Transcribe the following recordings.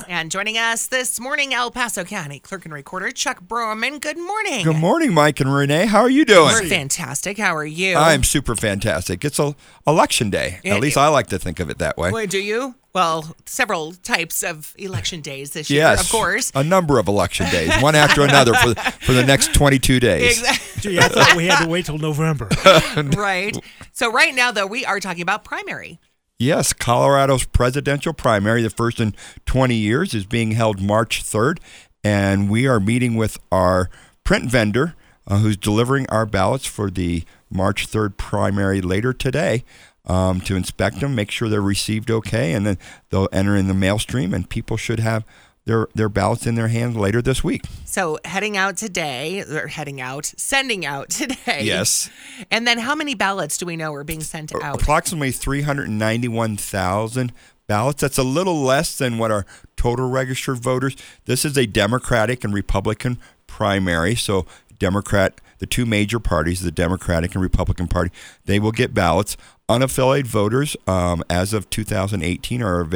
And joining us this morning, El Paso County Clerk and Recorder Chuck Broerman. Good morning. Good morning, Mike and Renee. How are you doing? We're fantastic. How are you? I'm super fantastic. It's election day. At least I like to think of it that way. Wait, do you? Well, several types of election days this year, Yes, of course. a number of election days, one after another for the next 22 days. Exactly. Gee, I thought we had to wait till November. Right. So right now, though, we are talking about primary. Yes, Colorado's presidential primary, the first in 20 years, is being held March 3rd, and we are meeting with our print vendor who's delivering our ballots for the March 3rd primary later today to inspect them, make sure they're received okay, and then they'll enter in the mail stream, and people should have their ballots in their hands later this week. So sending out today. Yes. And then how many ballots do we know are being sent out? Approximately 391,000 ballots. That's a little less than what our total registered voters. This is a Democratic and Republican primary, so the two major parties, the Democratic and Republican Party, they will get ballots. Unaffiliated voters, as of 2018, are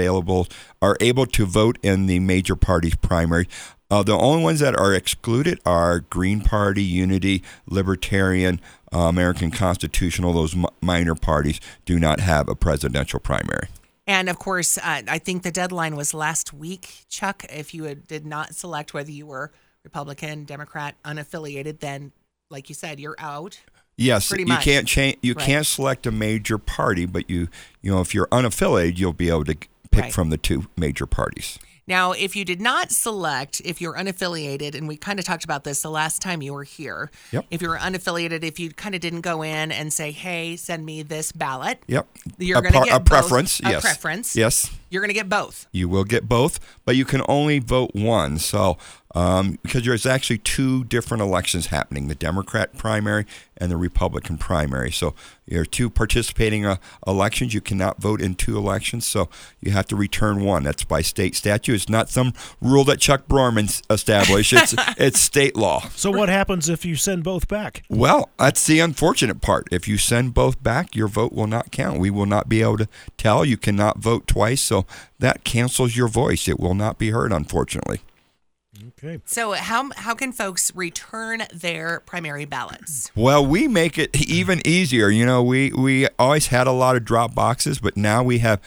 able to vote in the major parties' primary. The only ones that are excluded are Green Party, Unity, Libertarian, American Constitutional. Those minor parties do not have a presidential primary. And, of course, I think the deadline was last week, Chuck. If you did not select whether you were Republican, Democrat, unaffiliated, then, like you said, you're out. Yes, Pretty you much. can't change. You Right. can't select a major party, but if you're unaffiliated, you'll be able to pick Right. from the two major parties. Now, if you did not select, if you're unaffiliated, and we kind of talked about this the last time you were here. Yep. If you're unaffiliated, if you kind of didn't go in and say, "Hey, send me this ballot," Yep. you're going to get a preference. both, Yes. A preference. Yes. You're going to get both. You will get both, but you can only vote one. So, because there's actually two different elections happening, the Democrat primary and the Republican primary. So you're two participating elections. You cannot vote in two elections, so you have to return one. That's by state statute. It's not some rule that Chuck Broerman established. It's state law. So what happens if you send both back? Well, that's the unfortunate part. If you send both back, your vote will not count. We will not be able to tell. You cannot vote twice, so that cancels your voice. It will not be heard, unfortunately. Okay. So how can folks return their primary ballots? Well, we make it even easier. We always had a lot of drop boxes, but now we have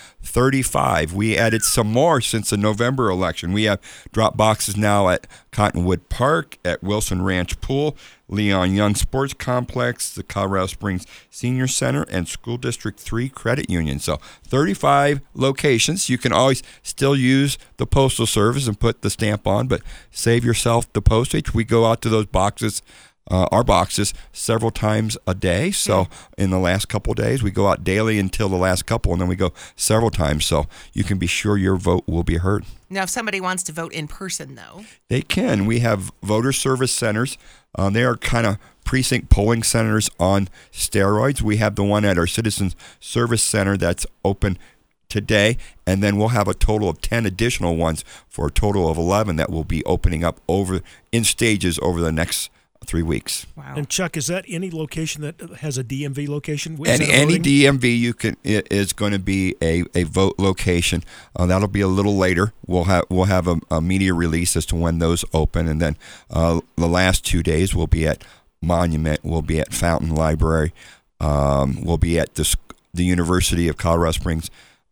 35. We added some more since the November election. We have drop boxes now at Cottonwood Park, at Wilson Ranch Pool, Leon Young Sports Complex, the Colorado Springs Senior Center, and School District 3 Credit Union. So 35 locations. You can always still use the Postal Service and put the stamp on, but save yourself the postage. We go out to those boxes, our boxes, several times a day. So in the last couple of days, we go out daily until the last couple, and then we go several times. So you can be sure your vote will be heard. Now, if somebody wants to vote in person, though, They can. We have voter service centers. They are kind of precinct polling centers on steroids. We have the one at our Citizens Service Center that's open today, and then we'll have a total of 10 additional ones for a total of 11 that will be opening up in stages over the next 3 weeks. wow. And Chuck, is that any location that has a DMV location? Any DMV is going to be a vote location. That'll be a little later. We'll have a media release as to when those open, and then the last 2 days we'll be at Monument. We'll be at Fountain Library. We'll be at the University of Colorado Springs,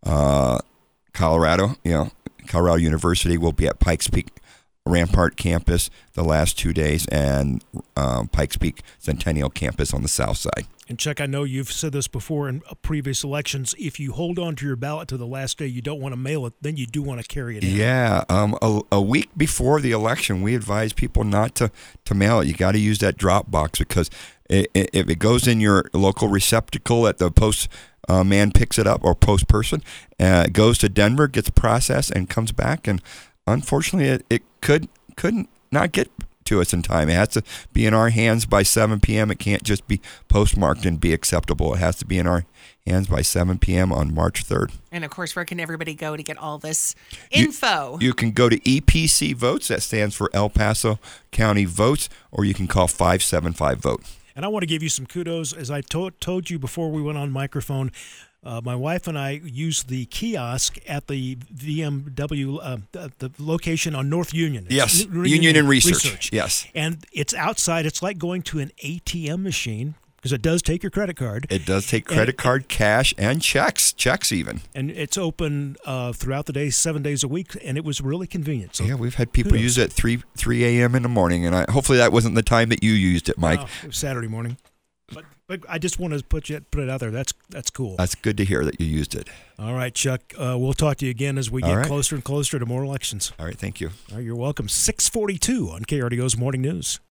Colorado. Colorado University. We'll be at Pikes Peak Rampart Campus the last 2 days, and Pikes Peak Centennial Campus on the south side. And Chuck, I know you've said this before in previous elections. If you hold on to your ballot to the last day, you don't want to mail it, then you do want to carry it in. Yeah. A week before the election, we advise people not to mail it. You got to use that drop box, because if it goes in your local receptacle at the post man picks it up, or post person, it goes to Denver, gets processed, and comes back, and unfortunately, it could not get to us in time. It has to be in our hands by 7 p.m. It can't just be postmarked and be acceptable. It has to be in our hands by 7 p.m. on March 3rd. And, of course, where can everybody go to get all this info? You can go to EPC Votes. That stands for El Paso County Votes, or you can call 575-VOTE. And I want to give you some kudos. As I told you before we went on microphone, My wife and I use the kiosk at the VMW, the location on North Union. Yes, It's Union and Research. Yes. And it's outside. It's like going to an ATM machine because it does take your credit card. It does take credit card, cash, and checks even. And it's open throughout the day, 7 days a week, and it was really convenient. So Yeah, we've had people use it at 3 a.m. in the morning, and hopefully that wasn't the time that you used it, Mike. It was Saturday morning. But I just want to put it out there. That's cool. That's good to hear that you used it. All right, Chuck. We'll talk to you again as we get closer and closer to more elections. All right, thank you. All right, you're welcome. 6:42 on KRDO's Morning News.